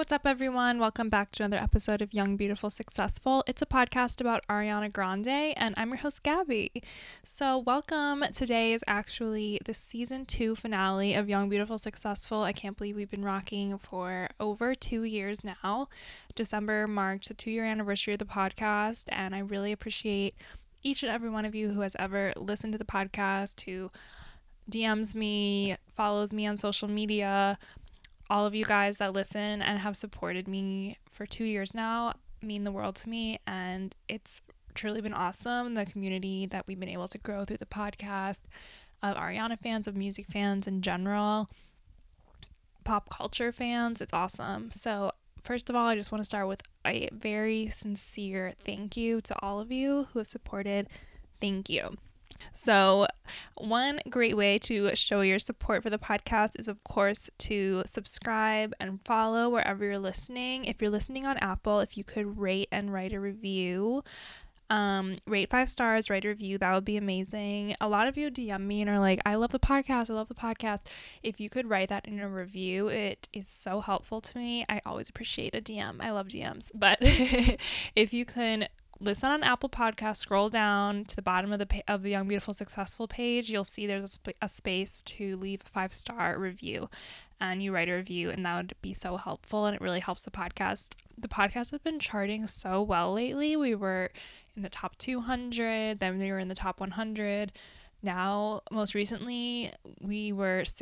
What's up, everyone? Welcome back to another episode of Young, Beautiful, Successful. It's a podcast about Ariana Grande, and I'm your host, Gabby. So welcome. Today is actually the season 2 finale of Young, Beautiful, Successful. I can't believe we've been rocking for over 2 years now. December marked the 2-year anniversary of the podcast, and I really appreciate each and every one of you who has ever listened to the podcast, who DMs me, follows me on social media. All of you guys that listen and have supported me for 2 years now mean the world to me, and it's truly been awesome. The community that we've been able to grow through the podcast of Ariana fans, of music fans in general, pop culture fans, it's awesome. So first of all, I just want to start with a very sincere thank you to all of you who have supported. Thank you. So one great way to show your support for the podcast is, of course, to subscribe and follow wherever you're listening. If you're listening on Apple, if you could rate and write a review, rate 5 stars, write a review, that would be amazing. A lot of you DM me and are like, I love the podcast. If you could write that in a review, it is so helpful to me. I always appreciate a DM. I love DMs. But if you can listen on Apple Podcasts, scroll down to the bottom of the Young, Beautiful, Successful page, you'll see there's a space to leave a 5-star review, and you write a review, and that would be so helpful, and it really helps the podcast. The podcast has been charting so well lately. We were in the top 200, then we were in the top 100. Now, most recently, we were the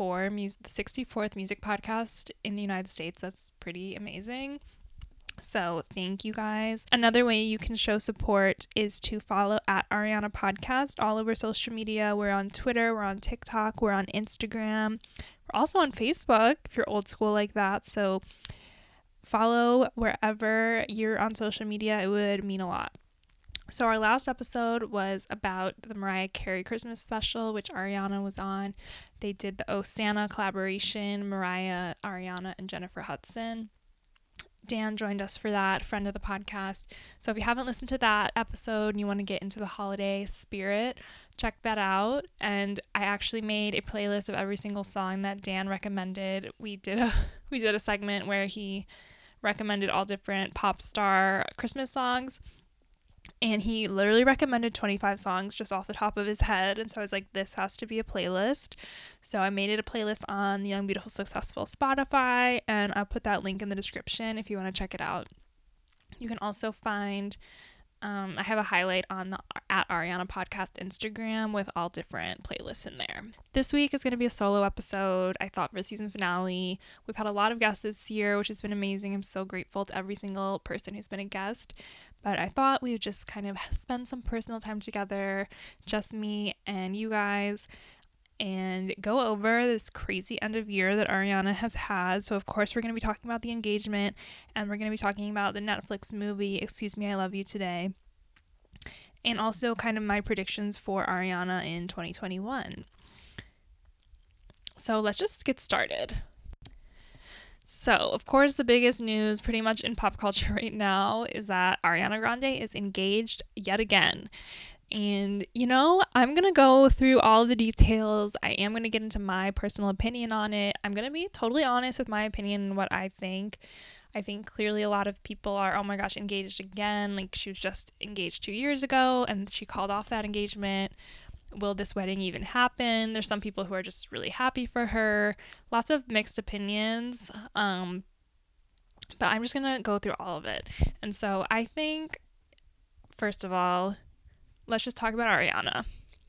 64th music podcast in the United States. That's pretty amazing. So thank you guys. Another way you can show support is to follow at Ariana Podcast all over social media. We're on Twitter, we're on TikTok, we're on Instagram. We're also on Facebook if you're old school like that. So follow wherever you're on social media. It would mean a lot. So our last episode was about the Mariah Carey Christmas special, which Ariana was on. They did the Oh Santa collaboration, Mariah, Ariana, and Jennifer Hudson. Dan joined us for that, friend of the podcast. So if you haven't listened to that episode and you want to get into the holiday spirit, check that out. And I actually made a playlist of every single song that Dan recommended. We did a segment where he recommended all different pop star Christmas songs, and he literally recommended 25 songs just off the top of his head. And so I was like, this has to be a playlist. So I made it a playlist on the Young, Beautiful, Successful Spotify, and I'll put that link in the description if you want to check it out. You can also find, I have a highlight on the at Ariana Podcast Instagram with all different playlists in there. This week is going to be a solo episode, I thought, for the season finale. We've had a lot of guests this year, which has been amazing. I'm so grateful to every single person who's been a guest. But I thought we would just kind of spend some personal time together, just me and you guys, and go over this crazy end of year that Ariana has had. So, of course, we're going to be talking about the engagement, and we're going to be talking about the Netflix movie, Excuse Me, I Love You Today, and also kind of my predictions for Ariana in 2021. So let's just get started. So, of course, the biggest news pretty much in pop culture right now is that Ariana Grande is engaged yet again. And, I'm going to go through all the details. I am going to get into my personal opinion on it. I'm going to be totally honest with my opinion and what I think. I think clearly a lot of people are, oh my gosh, engaged again. Like, she was just engaged 2 years ago and she called off that engagement. Will this wedding even happen? There's some people who are just really happy for her. Lots of mixed opinions. But I'm just going to go through all of it. And so I think, first of all, let's just talk about Ariana.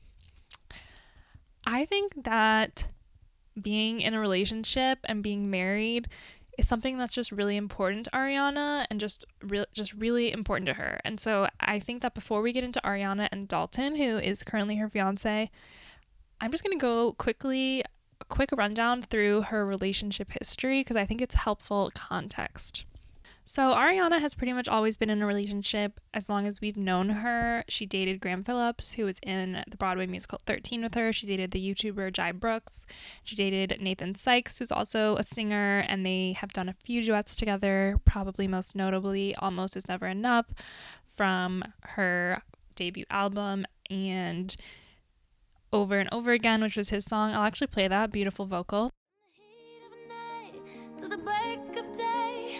I think that being in a relationship and being married is something that's just really important to Ariana and just really important to her. And so I think that before we get into Ariana and Dalton, who is currently her fiance, I'm just going to go a quick rundown through her relationship history because I think it's helpful context. So Ariana has pretty much always been in a relationship as long as we've known her. She dated Graham Phillips, who was in the Broadway musical 13 with her. She dated the YouTuber Jai Brooks. She dated Nathan Sykes, who's also a singer, and they have done a few duets together, probably most notably Almost Is Never Enough from her debut album, and Over and Over Again, which was his song. I'll actually play that, beautiful vocal. To the break of day,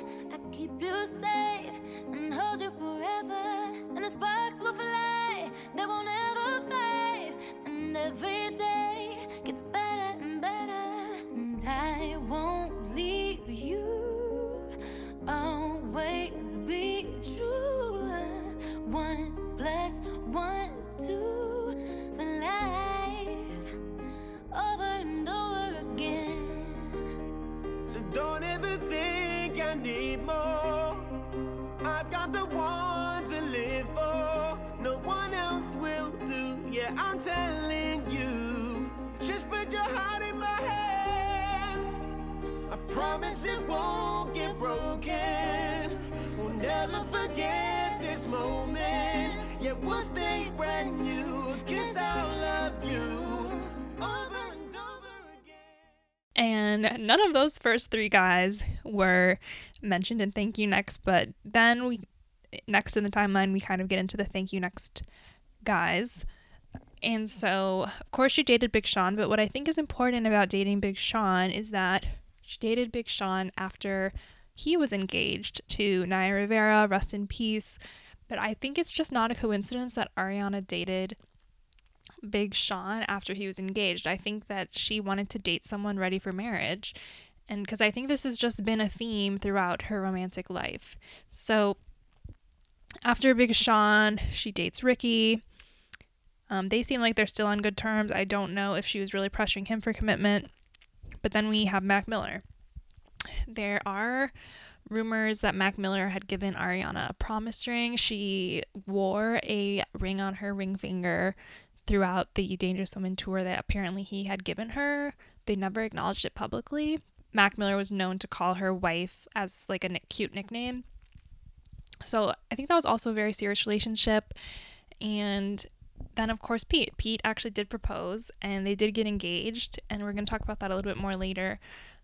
us, 1, 2 for life, over and over again. So don't ever think I need more. I've got the one to live for. No one else will do. Yeah, I'm telling you. Just put your heart in my hands. I promise it won't get broken. We'll never forget this moment. Yeah, we'll stay brand new. 'Cause I'll love you over and over again. And none of those first three guys were mentioned in Thank You Next, but then next in the timeline, we kind of get into the Thank You Next guys. And so, of course, she dated Big Sean, but what I think is important about dating Big Sean is that she dated Big Sean after he was engaged to Naya Rivera, rest in peace. But I think it's just not a coincidence that Ariana dated Big Sean after he was engaged. I think that she wanted to date someone ready for marriage. And because I think this has just been a theme throughout her romantic life. So after Big Sean, she dates Ricky. They seem like they're still on good terms. I don't know if she was really pressuring him for commitment. But then we have Mac Miller. There are rumors that Mac Miller had given Ariana a promise ring. She wore a ring on her ring finger throughout the Dangerous Woman tour that apparently he had given her. They never acknowledged it publicly. Mac Miller was known to call her wife as like a cute nickname. So I think that was also a very serious relationship. And then, of course, Pete actually did propose, and they did get engaged, and we're going to talk about that a little bit more later.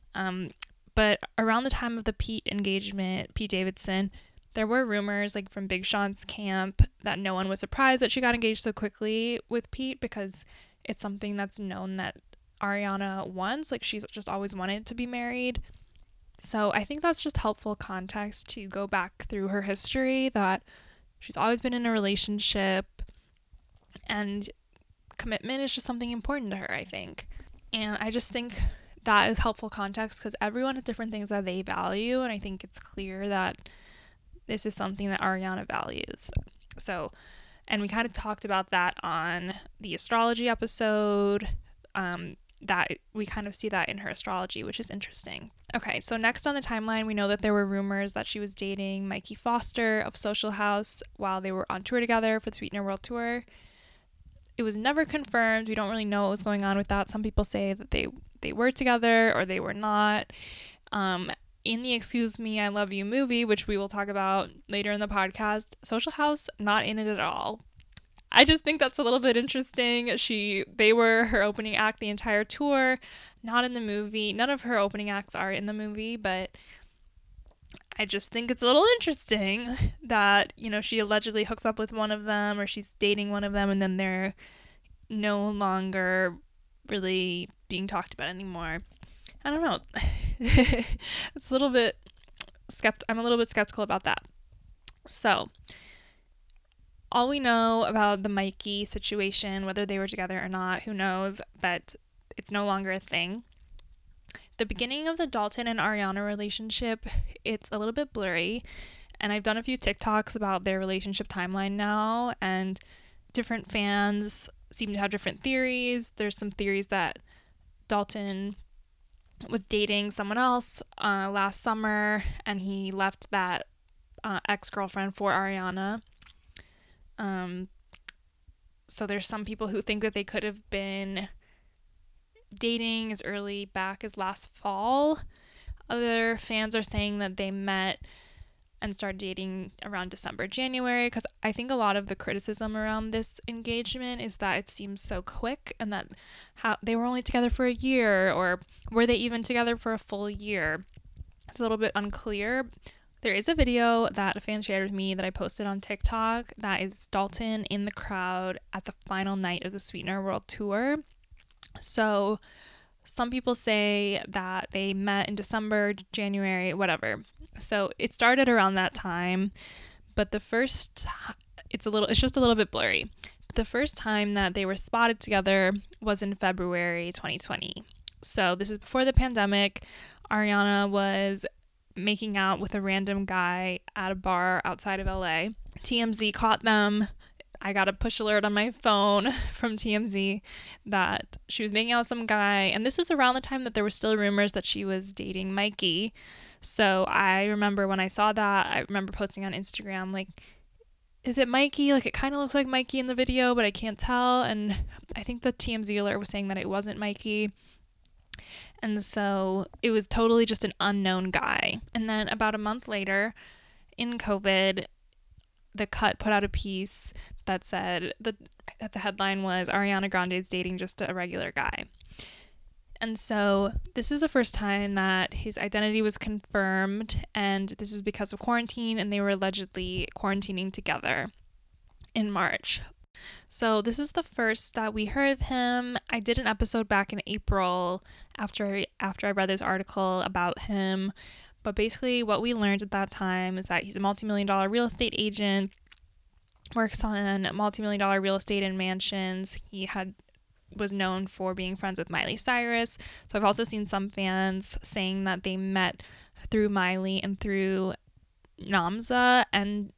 But around the time of the Pete engagement, Pete Davidson, there were rumors like from Big Sean's camp that no one was surprised that she got engaged so quickly with Pete, because it's something that's known that Ariana wants. Like, she's just always wanted to be married. So I think that's just helpful context to go back through her history, that she's always been in a relationship, and commitment is just something important to her, I think. And I just think that is helpful context because everyone has different things that they value, and I think it's clear that this is something that Ariana values. So, and we kind of talked about that on the astrology episode, that we kind of see that in her astrology, which is interesting. Okay, so next on the timeline, we know that there were rumors that she was dating Mikey Foster of Social House while they were on tour together for the Sweetener World Tour. It was never confirmed. We don't really know what was going on with that. Some people say that they were together or they were not. In the Excuse Me, I Love You movie, which we will talk about later in the podcast, Social House not in it at all. I just think that's a little bit interesting. They were her opening act the entire tour, not in the movie. None of her opening acts are in the movie, but I just think it's a little interesting that, she allegedly hooks up with one of them or she's dating one of them and then they're no longer really being talked about anymore. I don't know. It's a little bit I'm a little bit skeptical about that. So, all we know about the Mikey situation, whether they were together or not, who knows, but it's no longer a thing. The beginning of the Dalton and Ariana relationship, it's a little bit blurry, and I've done a few TikToks about their relationship timeline now, and different fans seem to have different theories. There's some theories that Dalton was dating someone else last summer, and he left that ex-girlfriend for Ariana. So there's some people who think that they could have been dating as early back as last fall. Other fans are saying that they met and started dating around December, January, because I think a lot of the criticism around this engagement is that it seems so quick and that how they were only together for a year, or were they even together for a full year? It's a little bit unclear. There is a video that a fan shared with me that I posted on TikTok that is Dalton in the crowd at the final night of the Sweetener World Tour. So some people say that they met in December, January, whatever. So it started around that time, but it's just a little bit blurry. The first time that they were spotted together was in February 2020. So this is before the pandemic. Ariana was making out with a random guy at a bar outside of LA. TMZ caught them. I got a push alert on my phone from TMZ that she was making out with some guy. And this was around the time that there were still rumors that she was dating Mikey. So I remember when I saw that, I remember posting on Instagram, like, is it Mikey? Like, it kind of looks like Mikey in the video, but I can't tell. And I think the TMZ alert was saying that it wasn't Mikey. And so it was totally just an unknown guy. And then about a month later, in COVID, The Cut put out a piece that said that the headline was Ariana Grande's dating just a regular guy. And so this is the first time that his identity was confirmed, and this is because of quarantine, and they were allegedly quarantining together in March. So this is the first that we heard of him. I did an episode back in April after I read this article about him. But basically what we learned at that time is that he's a multi-million-dollar real estate agent, works on multi-million-dollar real estate and mansions. He was known for being friends with Miley Cyrus. So I've also seen some fans saying that they met through Miley and through Namza and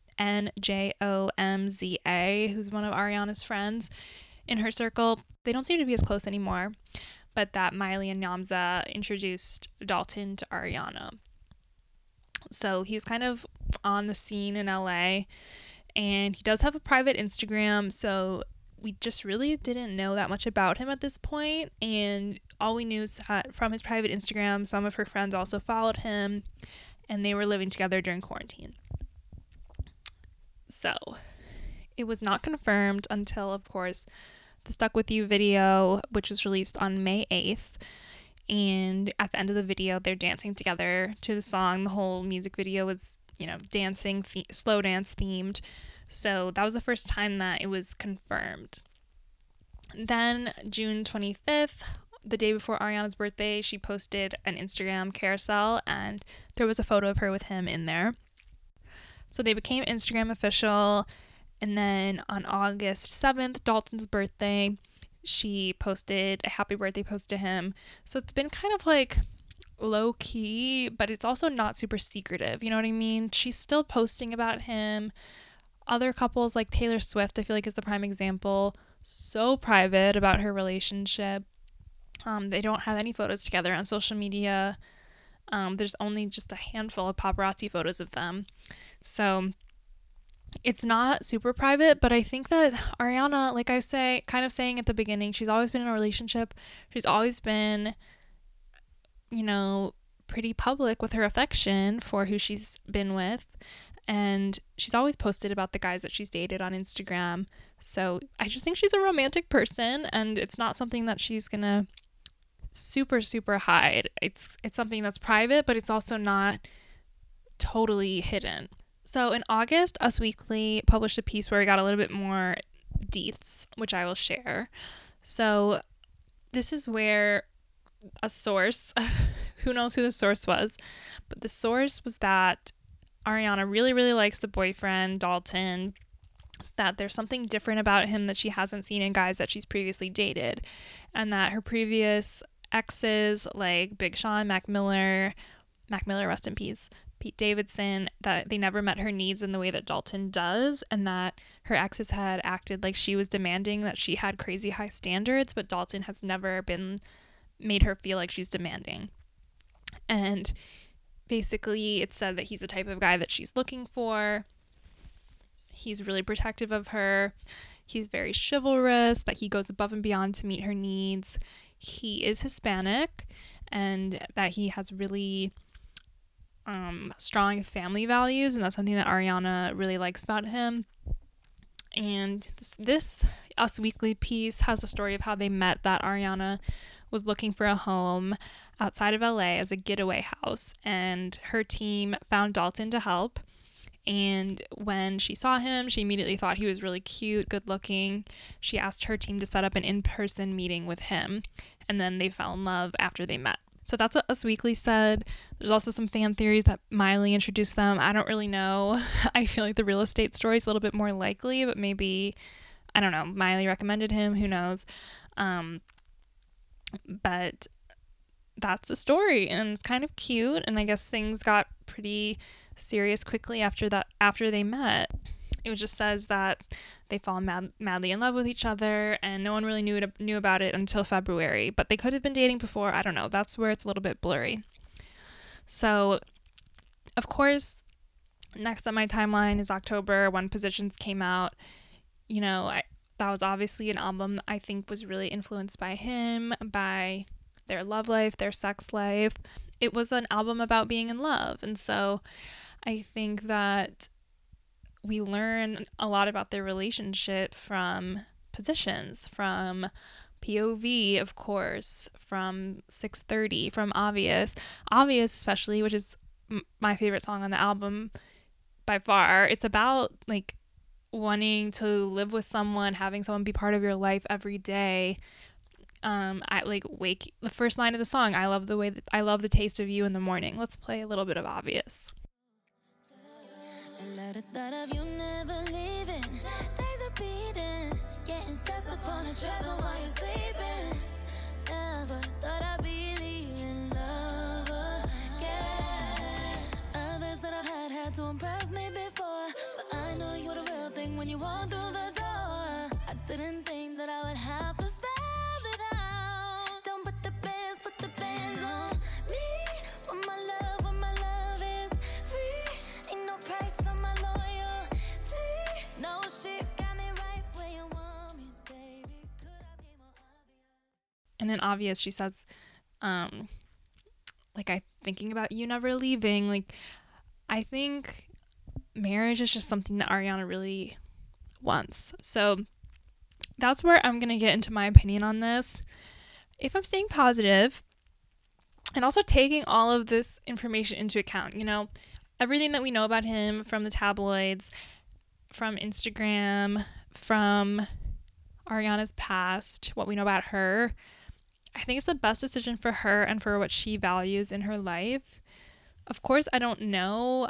Njomza, who's one of Ariana's friends in her circle. They don't seem to be as close anymore, but that Miley and Namza introduced Dalton to Ariana. So he was kind of on the scene in LA, and he does have a private Instagram, so we just really didn't know that much about him at this point, and all we knew is that from his private Instagram, some of her friends also followed him, and they were living together during quarantine. So it was not confirmed until, of course, the Stuck With You video, which was released on May 8th. And at the end of the video, they're dancing together to the song. The whole music video was, dancing, slow dance themed. So that was the first time that it was confirmed. Then June 25th, the day before Ariana's birthday, she posted an Instagram carousel, and there was a photo of her with him in there. So they became Instagram official. And then on August 7th, Dalton's birthday, she posted a happy birthday post to him. So it's been kind of like low key, but it's also not super secretive. You know what I mean? She's still posting about him. Other couples like Taylor Swift, I feel like, is the prime example. So private about her relationship. They don't have any photos together on social media. There's only just a handful of paparazzi photos of them. So it's not super private, but I think that Ariana, like I say, kind of saying at the beginning, she's always been in a relationship. She's always been, pretty public with her affection for who she's been with. And she's always posted about the guys that she's dated on Instagram. So I just think she's a romantic person, and it's not something that she's going to super, super hide. It's something that's private, but it's also not totally hidden. So in August, Us Weekly published a piece where we got a little bit more deets, which I will share. So this is where a source, who knows who the source was, but the source was that Ariana really, really likes the boyfriend, Dalton, that there's something different about him that she hasn't seen in guys that she's previously dated, and that her previous exes, like Big Sean, Mac Miller, rest in peace, Pete Davidson, that they never met her needs in the way that Dalton does, and that her exes had acted like she was demanding, that she had crazy high standards, but Dalton has never made her feel like she's demanding. And basically it said that he's the type of guy that she's looking for. He's really protective of her. He's very chivalrous, that he goes above and beyond to meet her needs. He is Hispanic, and that he has really strong family values, and that's something that Ariana really likes about him. And this Us Weekly piece has a story of how they met, that Ariana was looking for a home outside of LA as a getaway house, and her team found Dalton to help. And when she saw him, she immediately thought he was really cute, good looking. She asked her team to set up an in-person meeting with him, and then they fell in love after they met. So that's what Us Weekly said. There's also some fan theories that Miley introduced them. I don't really know. I feel like the real estate story is a little bit more likely, but maybe, I don't know, Miley recommended him. Who knows? But that's the story, and it's kind of cute. And I guess things got pretty serious quickly after they met. It just says that they fall madly in love with each other, and no one really knew about it until February. But they could have been dating before. I don't know. That's where it's a little bit blurry. So, of course, next on my timeline is October, when Positions came out. That was obviously an album I think was really influenced by him, by their love life, their sex life. It was an album about being in love. And so I think that we learn a lot about their relationship from Positions, from POV, of course, from 630, from Obvious especially, which is my favorite song on the album by far. It's about like wanting to live with someone, having someone be part of your life every day. The first line of the song, I love the taste of you in the morning. Let's play a little bit of Obvious. Thought of you never leaving, days repeating, getting stuck upon a travel while you're sleeping. Never thought I'd be leaving love again. Others that I've had to impress me before, but I know you're the real thing when you walk through the door. I didn't think that I would have to spell it out. Don't put the bands on me. When my love is free, ain't no price on my loyalty. No shit got me right where you want me, baby. Could I be more obvious? And then Obvious, she says, I'm thinking about you never leaving. Like, I think marriage is just something that Ariana really wants. So that's where I'm going to get into my opinion on this. If I'm staying positive and also taking all of this information into account, everything that we know about him from the tabloids, from Instagram, from Ariana's past, what we know about her, I think it's the best decision for her and for what she values in her life. Of course, I don't know.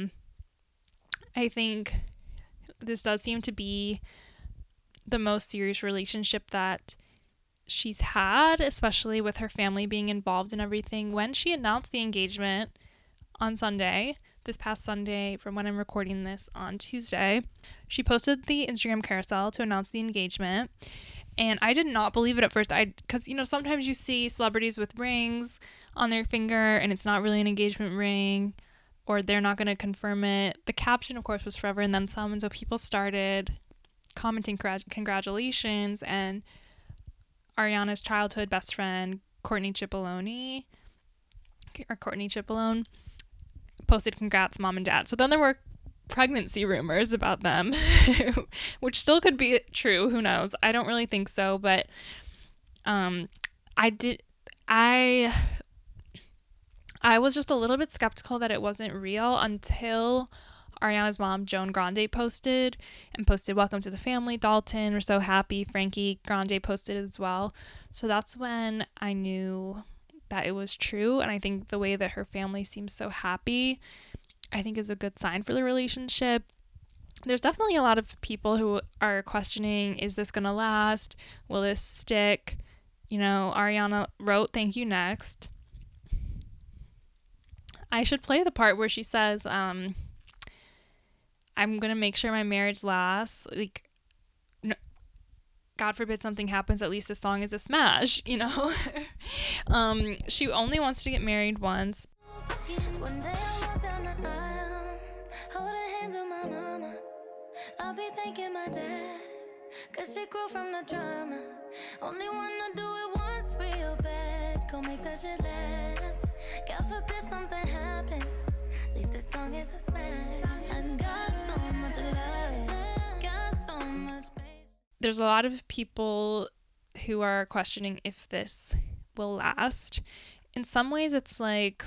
I think this does seem to be the most serious relationship that she's had, especially with her family being involved in everything. When she announced the engagement on Sunday, this past Sunday, from when I'm recording this on Tuesday, she posted the Instagram carousel to announce the engagement. And I did not believe it at first. Because, sometimes you see celebrities with rings on their finger and it's not really an engagement ring, or they're not going to confirm it. The caption, of course, was forever and then some. And so people started commenting congratulations. And Ariana's childhood best friend, Courtney Cipollone, posted congrats, mom and dad. So then there were pregnancy rumors about them, which still could be true. Who knows? I don't really think so. But I was just a little bit skeptical that it wasn't real until Ariana's mom, Joan Grande, posted welcome to the family, Dalton, we're so happy. Frankie Grande posted as well. So that's when I knew that it was true. And I think the way that her family seems so happy, I think is a good sign for the relationship. There's definitely a lot of people who are questioning, is this going to last? Will this stick? Ariana wrote, thank you, next. I should play the part where she says, I'm going to make sure my marriage lasts. Like, no, God forbid something happens, at least this song is a smash, She only wants to get married once. One day I'll walk down the aisle, hold her hands on my mama. I'll be thanking my dad, 'cause she grew from the drama. Only wanna do it once real bad, go make that shit last. God forbid something happens, at least this song is a smash. I got so much love, got so much patience. There's a lot of people who are questioning if this will last. In some ways it's like,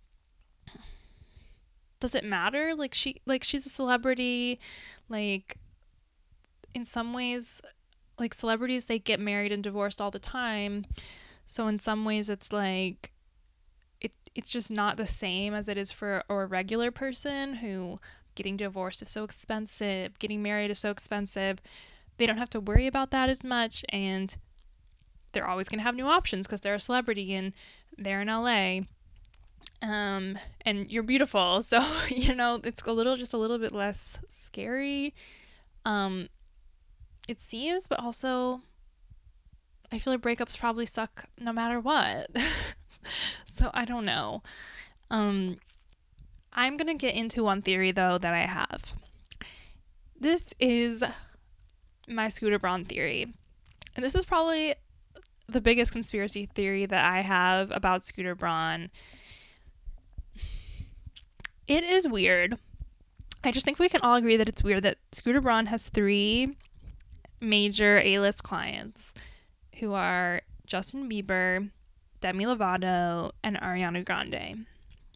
does it matter? She's a celebrity. Like, in some ways, like, celebrities, they get married and divorced all the time. So in some ways it's like, it's just not the same as it is for a regular person who getting divorced is so expensive, getting married is so expensive. They don't have to worry about that as much, and they're always going to have new options because they're a celebrity and they're in LA. And you're beautiful. So, it's just a little bit less scary. It seems, but also I feel like breakups probably suck no matter what. So I don't know. I'm going to get into one theory though that I have. This is my Scooter Braun theory. And this is probably the biggest conspiracy theory that I have about Scooter Braun. It is weird. I just think we can all agree that it's weird that Scooter Braun has 3 major A-list clients who are Justin Bieber, Demi Lovato, and Ariana Grande.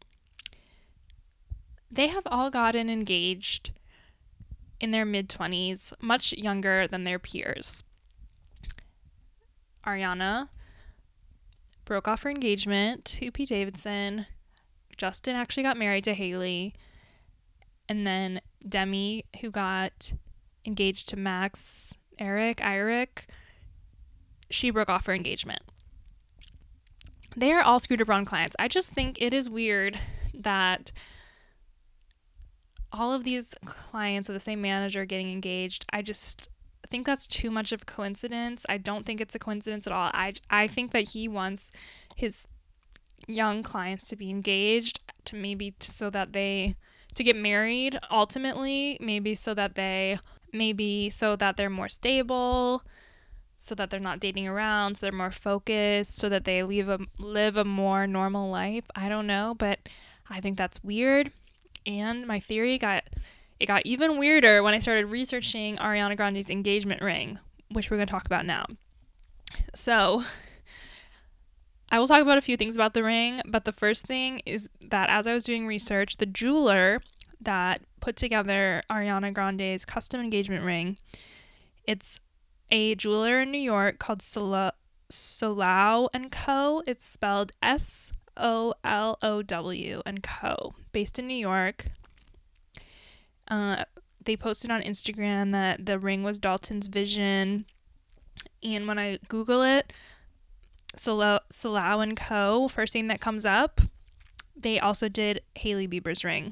They have all gotten engaged in their mid-20s, much younger than their peers. Ariana broke off her engagement to Pete Davidson. Justin actually got married to Hailey. And then Demi, who got engaged to Max Eirik, she broke off her engagement. They are all Scooter Braun clients. I just think it is weird that all of these clients of the same manager getting engaged. I just think that's too much of a coincidence. I don't think it's a coincidence at all. I think that he wants his young clients to be engaged to get married ultimately, maybe so that they're more stable, so that they're not dating around, so they're more focused, so that they live a more normal life. I don't know, but I think that's weird. And my theory got even weirder when I started researching Ariana Grande's engagement ring, which we're going to talk about now. So I will talk about a few things about the ring, but the first thing is that as I was doing research, the jeweler that put together Ariana Grande's custom engagement ring, it's a jeweler in New York called Sollow & Co. It's spelled Sollow & Co. Based in New York. They posted on Instagram that the ring was Dalton's vision, and when I Google it, Sollow & Co., first thing that comes up, they also did Hailey Bieber's ring.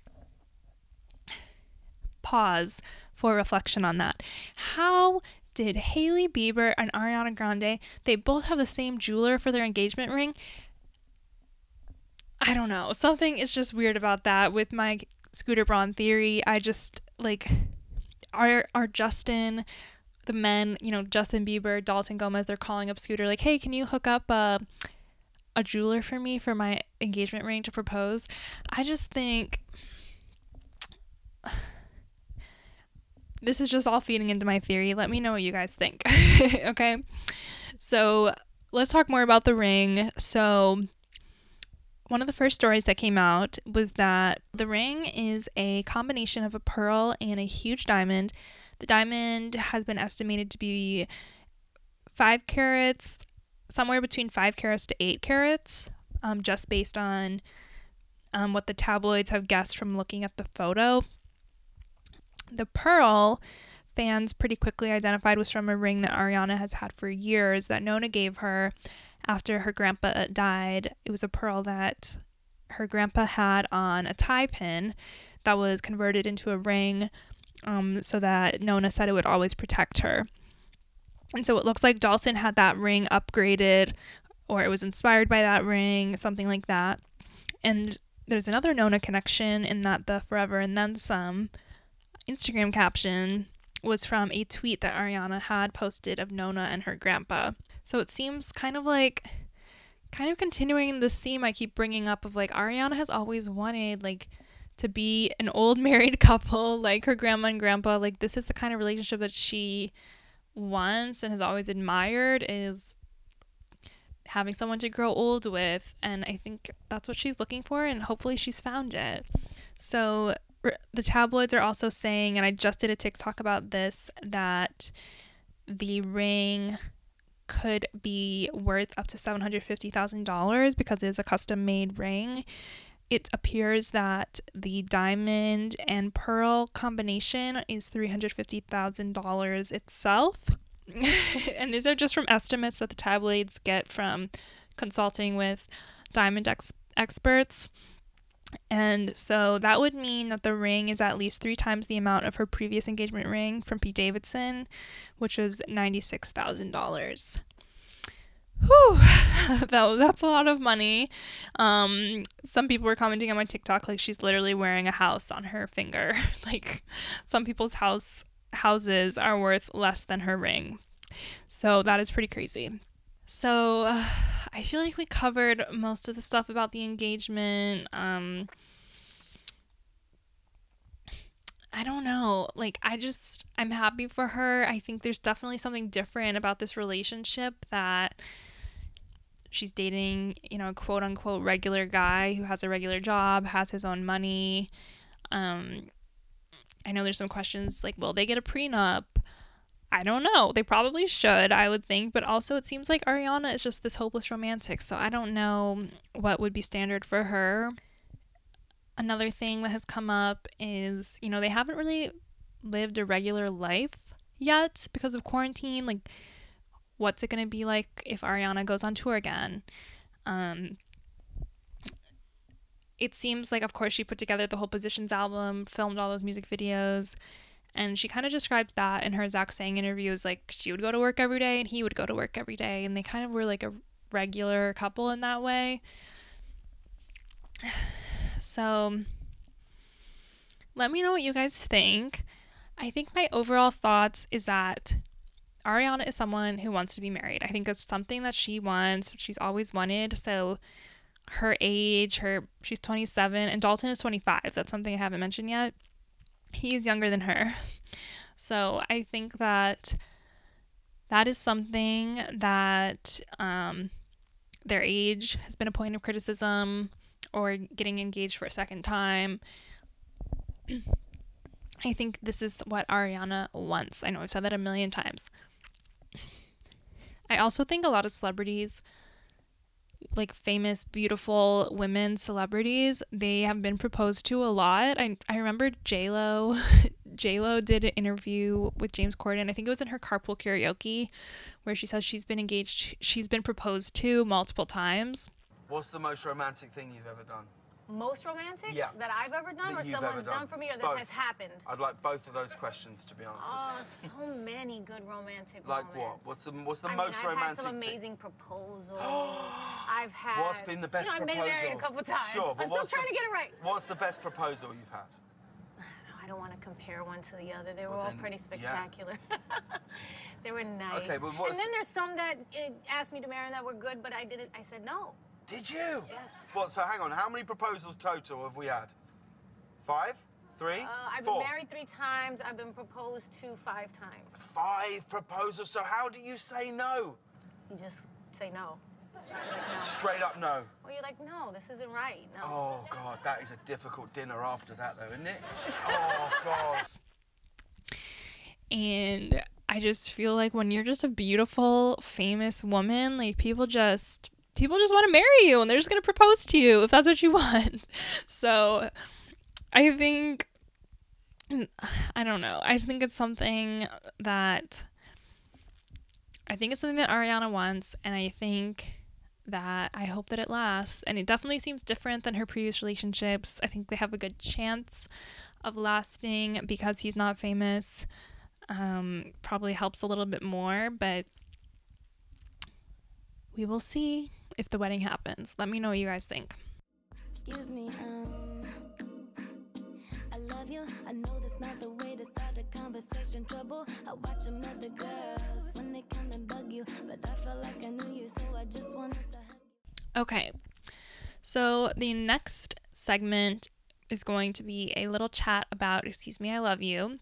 Pause for reflection on that. How did Hailey Bieber and Ariana Grande, they both have the same jeweler for their engagement ring? I don't know. Something is just weird about that with my Scooter Braun theory. I just, are Justin, the men, Justin Bieber, Dalton Gomez, they're calling up Scooter like, hey, can you hook up a jeweler for me for my engagement ring to propose? I just think this is just all feeding into my theory. Let me know what you guys think. Okay. So let's talk more about the ring. So one of the first stories that came out was that the ring is a combination of a pearl and a huge diamond. The diamond has been estimated to be 5 carats, somewhere between 5 carats to 8 carats, just based on what the tabloids have guessed from looking at the photo. The pearl, fans pretty quickly identified, was from a ring that Ariana has had for years that Nona gave her after her grandpa died. It was a pearl that her grandpa had on a tie pin that was converted into a ring, so that Nona said it would always protect her. And so it looks like Dalton had that ring upgraded, or it was inspired by that ring, something like that. And there's another Nona connection in that the Forever and Then Some Instagram caption was from a tweet that Ariana had posted of Nona and her grandpa. So it seems kind of continuing this theme I keep bringing up of Ariana has always wanted to be an old married couple like her grandma and grandpa. This is the kind of relationship that she wants and has always admired, is having someone to grow old with. And I think that's what she's looking for, and hopefully she's found it. So the tabloids are also saying, and I just did a TikTok about this, that the ring could be worth up to $750,000 because it is a custom-made ring. It appears that the diamond and pearl combination is $350,000 itself. And these are just from estimates that the tabloids get from consulting with diamond experts. And so that would mean that the ring is at least 3 times the amount of her previous engagement ring from Pete Davidson, which was $96,000. Whew, that's a lot of money. Some people were commenting on my TikTok like she's literally wearing a house on her finger. Like some people's houses are worth less than her ring. So that is pretty crazy. So I feel like we covered most of the stuff about the engagement. I don't know. Like, I'm happy for her. I think there's definitely something different about this relationship, that she's dating, a quote unquote regular guy who has a regular job, has his own money. I know there's some questions like, will they get a prenup? I don't know. They probably should, I would think. But also it seems like Ariana is just this hopeless romantic. So I don't know what would be standard for her. Another thing that has come up is, they haven't really lived a regular life yet because of quarantine. Like, what's it going to be like if Ariana goes on tour again? It seems like, of course, she put together the whole Positions album, filmed all those music videos. And she kind of described that in her Zach Sang interviews, like she would go to work every day and he would go to work every day. And they kind of were like a regular couple in that way. So let me know what you guys think. I think my overall thoughts is that Ariana is someone who wants to be married. I think it's something that she wants. She's always wanted. So her age, she's 27 and Dalton is 25. That's something I haven't mentioned yet. He is younger than her. So I think that is something that their age has been a point of criticism, or getting engaged for a second time. I think this is what Ariana wants. I know I've said that a million times. I also think a lot of celebrities, like famous, beautiful women celebrities, they have been proposed to a lot. I remember J-Lo did an interview with James Corden. I think it was in her Carpool Karaoke, where she says she's been proposed to multiple times. What's the most romantic thing you've ever done? Most romantic? Yeah. That I've ever done, or someone's done for me, or that has happened? I'd like both of those questions to be answered. Oh, so many good romantic like moments. What? What's the most romantic I've had some amazing proposals. I've had... What's been the best proposal? I've been married a couple times. Sure, but I'm still trying to get it right. What's the best proposal you've had? I don't want to compare one to the other. They were all pretty spectacular. Yeah. They were nice. Okay, but and then there's some that asked me to marry that were good, but I didn't. I said no. Did you? Yes. What? So hang on. How many proposals total have we had? 5? 3? I've 4? been married 3 times. I've been proposed to 5 times. 5 proposals. So how do you say no? You just say no. No. Straight up no. Well, you're like, no, this isn't right. No. Oh, God, that is a difficult dinner after that, though, isn't it? Oh, God. And I just feel like when you're just a beautiful, famous woman, like people just want to marry you and they're just going to propose to you if that's what you want. So I think, I don't know. I think it's something that Ariana wants, and I hope that it lasts. And it definitely seems different than her previous relationships. I think they have a good chance of lasting because he's not famous. Probably helps a little bit more, but we will see if the wedding happens. Let me know what you guys think. Excuse me, I love you. I know that's not the way to start a conversation. Trouble. I watch them other girls when they come and bug you, but I felt like I knew you, so I just wanted to hug you. Okay, so the next segment is going to be a little chat about Excuse Me, I Love You.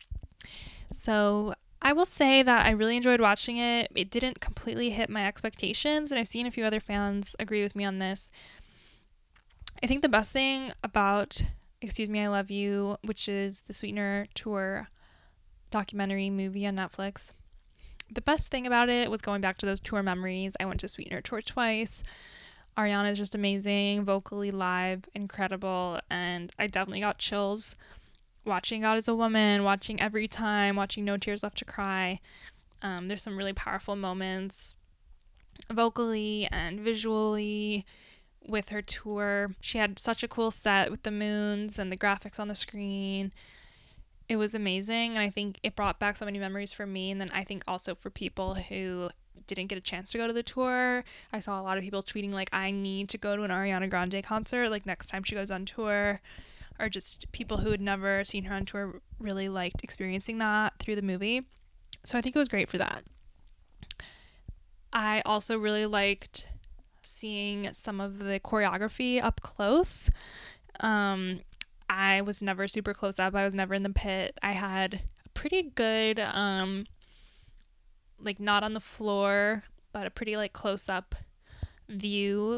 So I will say that I really enjoyed watching it. It didn't completely hit my expectations, and I've seen a few other fans agree with me on this. I think the best thing about Excuse Me, I Love You, which is the Sweetener Tour documentary movie on Netflix, the best thing about it was going back to those tour memories. I went to Sweetener Tour twice. Ariana is just amazing, vocally, live, incredible, and I definitely got chills watching God is a Woman, watching Every Time, watching No Tears Left to Cry. There's some really powerful moments vocally and visually with her tour. She had such a cool set with the moons and the graphics on the screen. It was amazing, and I think it brought back so many memories for me, and then I think also for people who didn't get a chance to go to the tour. I saw a lot of people tweeting like, I need to go to an Ariana Grande concert like next time she goes on tour, or just people who had never seen her on tour really liked experiencing that through the movie. So I think it was great for that. I also really liked seeing some of the choreography up close. I was never super close up. I was never in the pit. I had a pretty good, like not on the floor, but a pretty like close up view,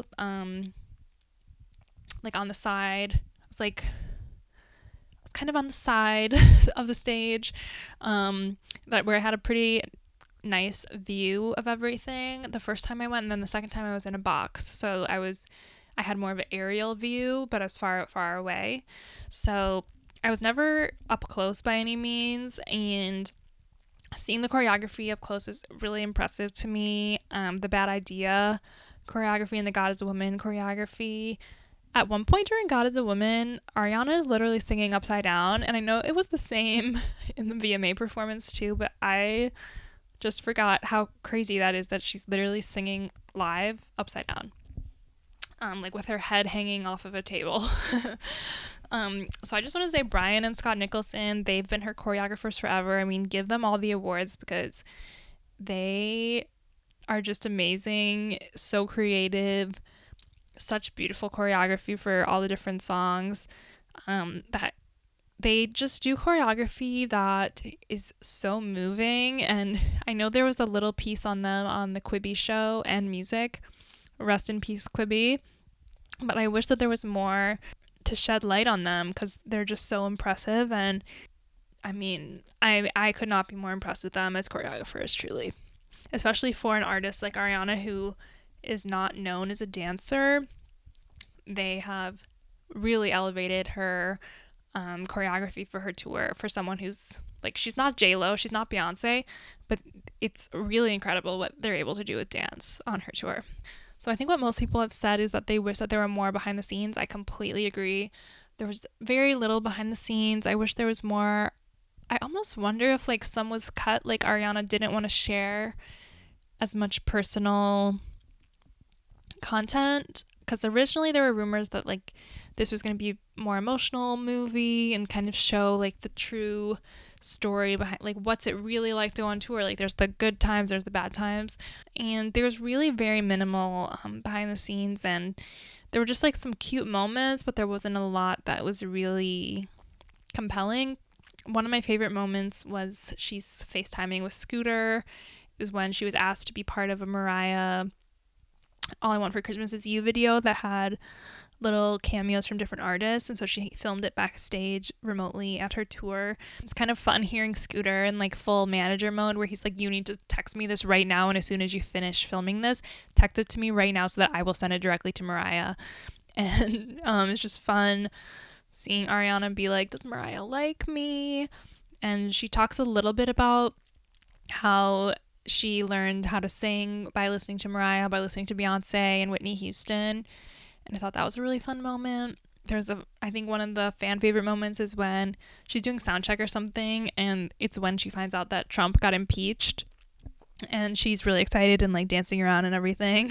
like on the side. I was kind of on the side of the stage, where I had a pretty nice view of everything the first time I went, and then the second time I was in a box, so I had more of an aerial view, but I was far away, so I was never up close by any means, and seeing the choreography up close was really impressive to me. The Bad Idea choreography and the God is a Woman choreography. At one point during God is a Woman, Ariana is literally singing upside down, and I know it was the same in the VMA performance too, but I just forgot how crazy that is, that she's literally singing live upside down, like with her head hanging off of a table. So I just want to say Brian and Scott Nicholson, they've been her choreographers forever. I mean, give them all the awards because they are just amazing, so creative, such beautiful choreography for all the different songs, that they just do choreography that is so moving. And I know there was a little piece on them on the Quibi show and music, rest in peace Quibi, but I wish that there was more to shed light on them because they're just so impressive. And I mean, I could not be more impressed with them as choreographers, truly, especially for an artist like Ariana who is not known as a dancer. They have really elevated her choreography for her tour for someone who's like, she's not J-Lo, she's not Beyonce, but it's really incredible what they're able to do with dance on her tour. So I think what most people have said is that they wish that there were more behind the scenes. I completely agree. There was very little behind the scenes. I wish there was more. I almost wonder if like some was cut, like Ariana didn't want to share as much personal content, because originally there were rumors that like this was going to be a more emotional movie and kind of show like the true story behind like what's it really like to go on tour. Like there's the good times, there's the bad times, and there was really very minimal behind the scenes, and there were just like some cute moments, but there wasn't a lot that was really compelling. One of my favorite moments was she's FaceTiming with Scooter. It was when she was asked to be part of a Mariah All I Want for Christmas Is You video that had little cameos from different artists, and so she filmed it backstage remotely at her tour. It's kind of fun hearing Scooter in like full manager mode where he's like, you need to text me this right now, and as soon as you finish filming this, text it to me right now so that I will send it directly to Mariah. And it's just fun seeing Ariana be like, does Mariah like me? And she talks a little bit about how she learned how to sing by listening to Mariah, by listening to Beyonce and Whitney Houston. And I thought that was a really fun moment. I think one of the fan favorite moments is when she's doing sound check or something, and it's when she finds out that Trump got impeached, and she's really excited and like dancing around and everything.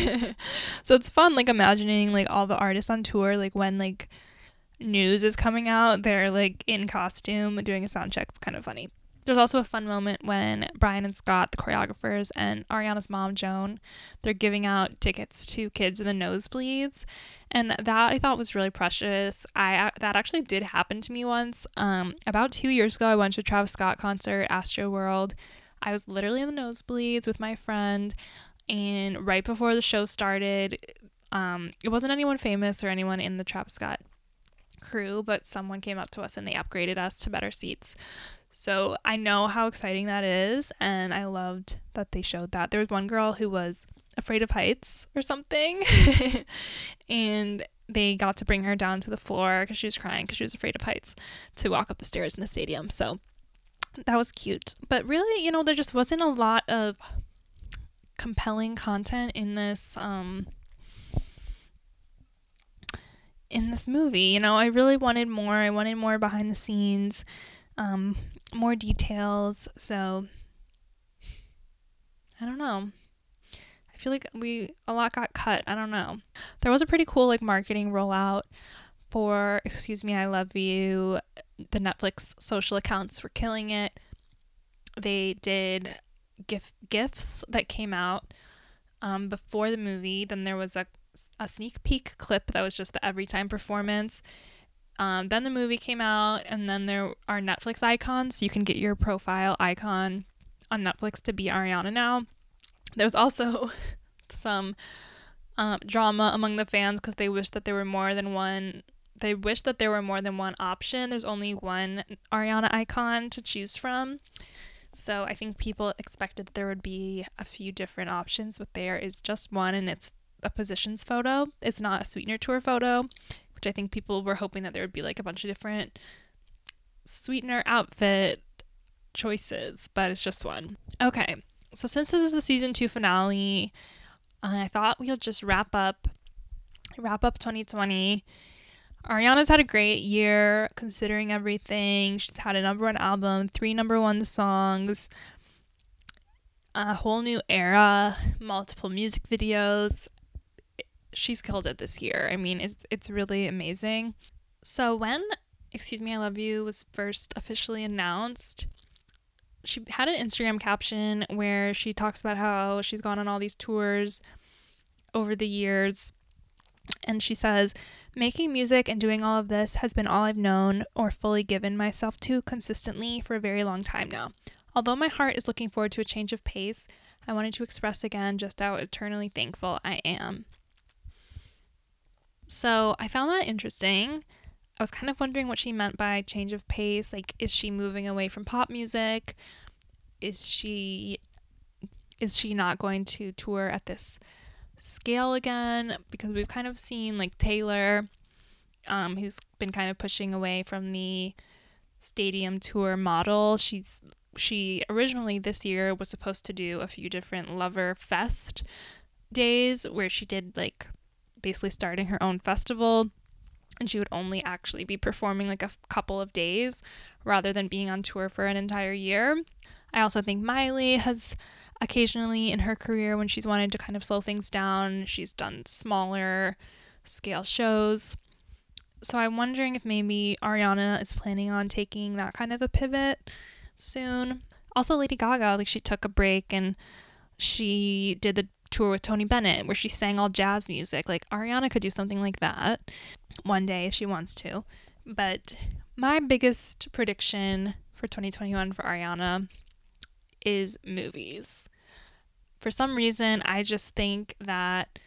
So it's fun, like imagining like all the artists on tour, like when like news is coming out, they're like in costume doing a sound check. It's kind of funny. There's also a fun moment when Brian and Scott, the choreographers, and Ariana's mom, Joan, they're giving out tickets to kids in the nosebleeds. And that I thought was really precious. That actually did happen to me once. About 2 years ago, I went to a Travis Scott concert, Astroworld. I was literally in the nosebleeds with my friend. And right before the show started, it wasn't anyone famous or anyone in the Travis Scott crew, but someone came up to us and they upgraded us to better seats. So I know how exciting that is, and I loved that they showed that. There was one girl who was afraid of heights or something, and they got to bring her down to the floor because she was crying because she was afraid of heights to walk up the stairs in the stadium. So that was cute. But really, there just wasn't a lot of compelling content in this in this movie. You know, I really wanted more. I wanted more behind the scenes, more details. So I don't know. I feel like a lot got cut. I don't know. There was a pretty cool like marketing rollout for Excuse Me, I Love You. The Netflix social accounts were killing it. They did GIFs that came out before the movie. Then there was a sneak peek clip that was just the Every Time performance. Then the movie came out, and then there are Netflix icons. You can get your profile icon on Netflix to be Ariana now. There's also some drama among the fans because they wish that there were more than one. They wish that there were more than one option. There's only one Ariana icon to choose from. So I think people expected that there would be a few different options, but there is just one, and it's a Positions photo. It's not a Sweetener Tour photo, which I think people were hoping that there would be like a bunch of different Sweetener outfit choices, but it's just one. Okay, so since this is the season 2 finale, I thought we'll just wrap up 2020. Ariana's had a great year considering everything. She's had a #1 album, 3 #1 songs, a whole new era, multiple music videos. She's killed it this year. I mean, it's really amazing. So when Excuse Me, I Love You was first officially announced, she had an Instagram caption where she talks about how she's gone on all these tours over the years. And she says, making music and doing all of this has been all I've known or fully given myself to consistently for a very long time now. Although my heart is looking forward to a change of pace, I wanted to express again just how eternally thankful I am. So I found that interesting. I was kind of wondering what she meant by change of pace. Like, is she moving away from pop music? Is she not going to tour at this scale again? Because we've kind of seen like Taylor, who's been kind of pushing away from the stadium tour model. She originally this year was supposed to do a few different Lover Fest days where she did like basically starting her own festival, and she would only actually be performing like a couple of days rather than being on tour for an entire year. I also think Miley has occasionally in her career, when she's wanted to kind of slow things down, she's done smaller scale shows. So I'm wondering if maybe Ariana is planning on taking that kind of a pivot soon. Also Lady Gaga, like she took a break and she did the tour with Tony Bennett where she sang all jazz music. Like Ariana could do something like that one day if she wants to. But my biggest prediction for 2021 for Ariana is movies. For some reason, I just think that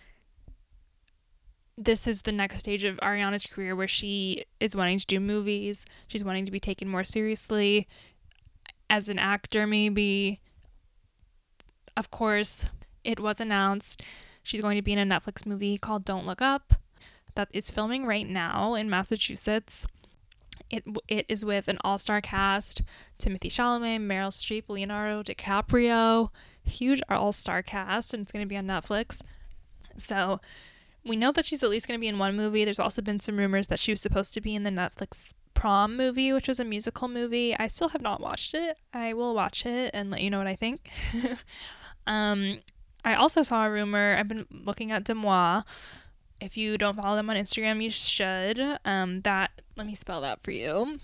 this is the next stage of Ariana's career where she is wanting to do movies. She's wanting to be taken more seriously as an actor, maybe. Of course, it was announced she's going to be in a Netflix movie called Don't Look Up that is filming right now in Massachusetts. It is with an all-star cast: Timothée Chalamet, Meryl Streep, Leonardo DiCaprio. Huge all-star cast, and it's going to be on Netflix. So we know that she's at least going to be in one movie. There's also been some rumors that she was supposed to be in the Netflix Prom movie, which was a musical movie. I still have not watched it. I will watch it and let you know what I think. I also saw a rumor. I've been looking at Demois. If you don't follow them on Instagram, you should. Let me spell that for you.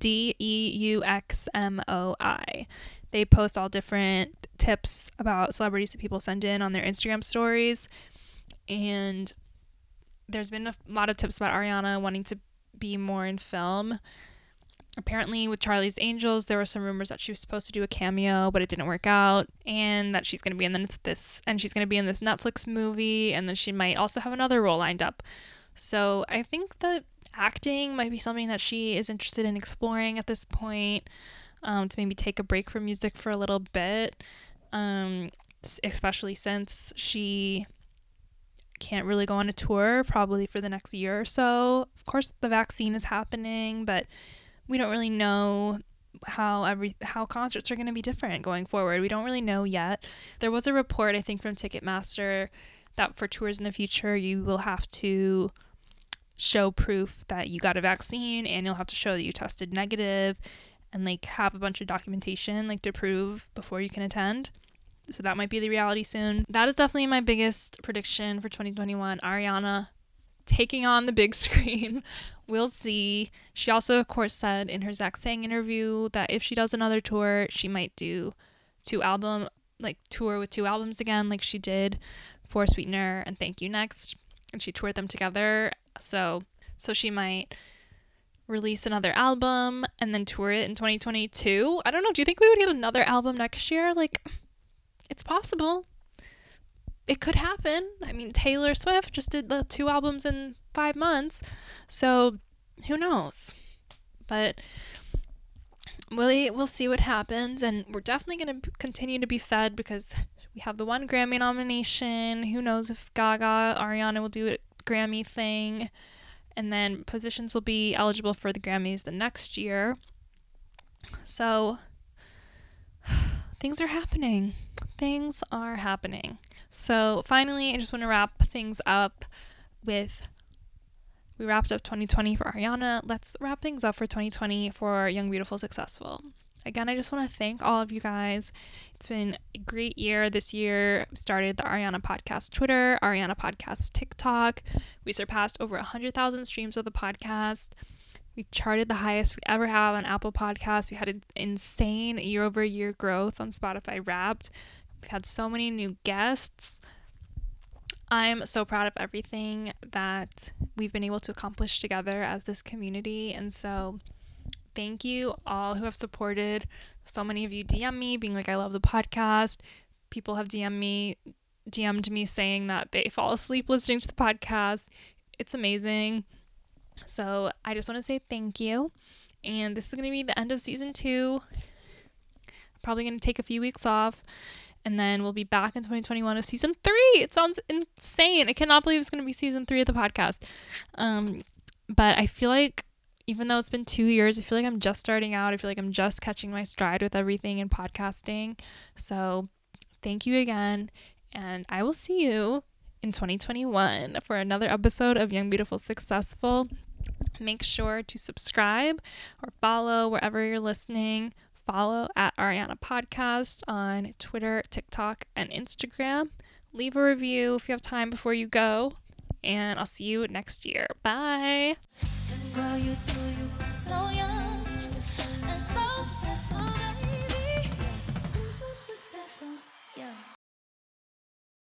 DEUXMOI. They post all different tips about celebrities that people send in on their Instagram stories. And there's been a lot of tips about Ariana wanting to be more in film. Apparently with Charlie's Angels, there were some rumors that she was supposed to do a cameo, but it didn't work out, and that she's going to be in this Netflix movie, and then she might also have another role lined up. So I think that acting might be something that she is interested in exploring at this point, to maybe take a break from music for a little bit, especially since she can't really go on a tour probably for the next year or so. Of course, the vaccine is happening, but we don't really know how concerts are going to be different going forward. We don't really know yet. There was a report, I think, from Ticketmaster that for tours in the future, you will have to show proof that you got a vaccine, and you'll have to show that you tested negative and like have a bunch of documentation like to prove before you can attend. So that might be the reality soon. That is definitely my biggest prediction for 2021. Ariana taking on the big screen. We'll see. She also, of course, said in her Zach Sang interview that if she does another tour, she might do tour with 2 albums again, like she did for Sweetener and Thank You Next, and she toured them together. So she might release another album and then tour it in 2022. I don't know. Do you think we would get another album next year? Like, it's possible. It could happen. I mean, Taylor Swift just did the 2 albums in 5 months. So who knows? But we'll see what happens. And we're definitely going to continue to be fed because we have the 1 Grammy nomination. Who knows if Ariana will do a Grammy thing. And then positions will be eligible for the Grammys the next year. So things are happening. So finally, I just want to wrap things up with, we wrapped up 2020 for Ariana. Let's wrap things up for 2020 for Young, Beautiful, Successful. Again, I just want to thank all of you guys. It's been a great year. This year started the Ariana Podcast Twitter, Ariana Podcast TikTok. We surpassed over 100,000 streams of the podcast. We charted the highest we ever have on Apple Podcasts. We had an insane year-over-year growth on Spotify Wrapped. We've had so many new guests. I'm so proud of everything that we've been able to accomplish together as this community. And so thank you all who have supported. So many of you DM me being like, I love the podcast. People have DM'd me saying that they fall asleep listening to the podcast. It's amazing. So I just want to say thank you. And this is going to be the end of season 2. I'm probably going to take a few weeks off. And then we'll be back in 2021 with season 3. It sounds insane. I cannot believe it's going to be season 3 of the podcast. But I feel like even though it's been 2 years, I feel like I'm just starting out. I feel like I'm just catching my stride with everything in podcasting. So thank you again. And I will see you in 2021 for another episode of Young, Beautiful, Successful. Make sure to subscribe or follow wherever you're listening. Follow at Ariana Podcast on Twitter, TikTok, and Instagram. Leave a review if you have time before you go. And I'll see you next year. Bye. Girl, you too, you so young.